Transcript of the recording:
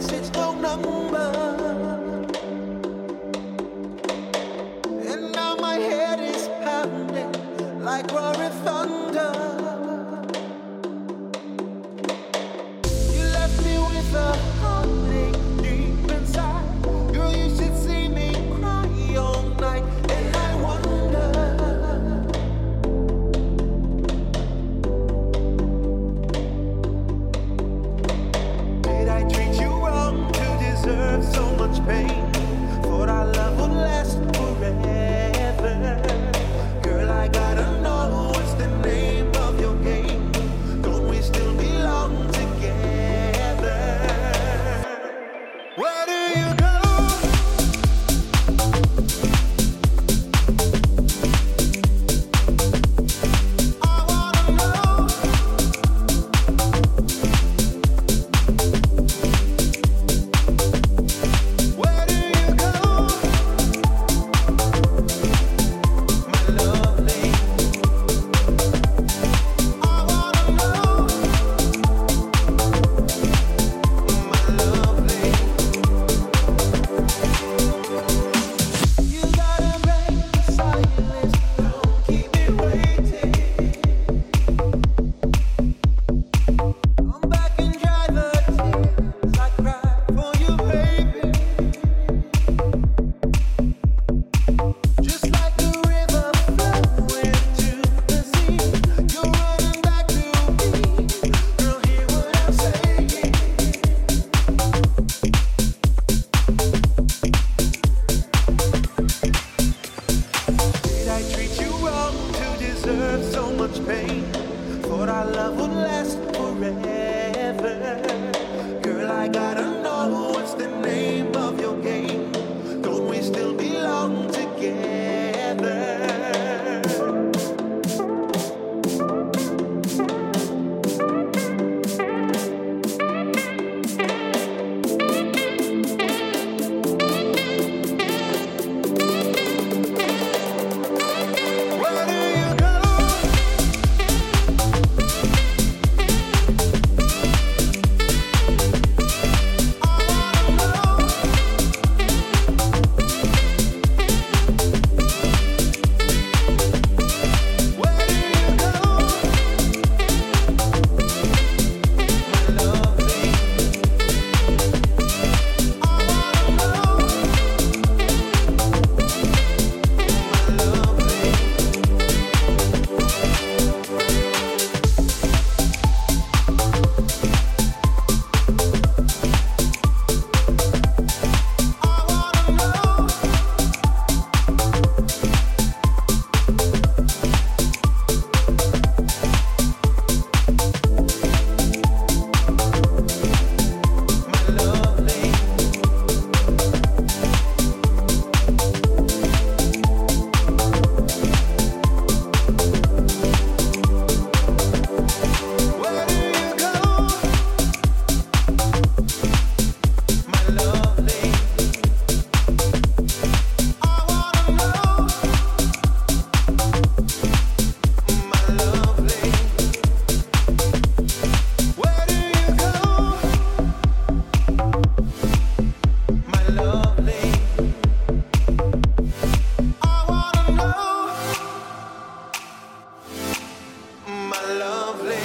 message, no number. And now my head is pounding like roaring thunder. You left me with a heartache deep inside. Girl, you should see me cry all night. And I wonder, did I treat you wrong to deserve so much pain? Thought our love would last forever. Girl, I gotta know what's the name of your game. Don't we still belong together? Where do you go? I wanna know. Where do you go? My lovely. I wanna know. My lovely. You gotta break the silence. Don't keep me waiting. Come back and dry the tears I cried for you, baby. Just like the river flowing to the sea, you're running back to me. Girl, hear what I'm saying. Did I treat you wrong to deserve so much pain? Thought our love would last forever. Girl, I gotta know what's the name of your game. Don't we still belong together? Where do you go? I wanna know. Where do you go? My lovely. I wanna know. My lovely. I wanna know. My lovely. Where do you go? My lovely. I wanna know. My lovely. Where do you go? My lovely. I wanna know. My lovely.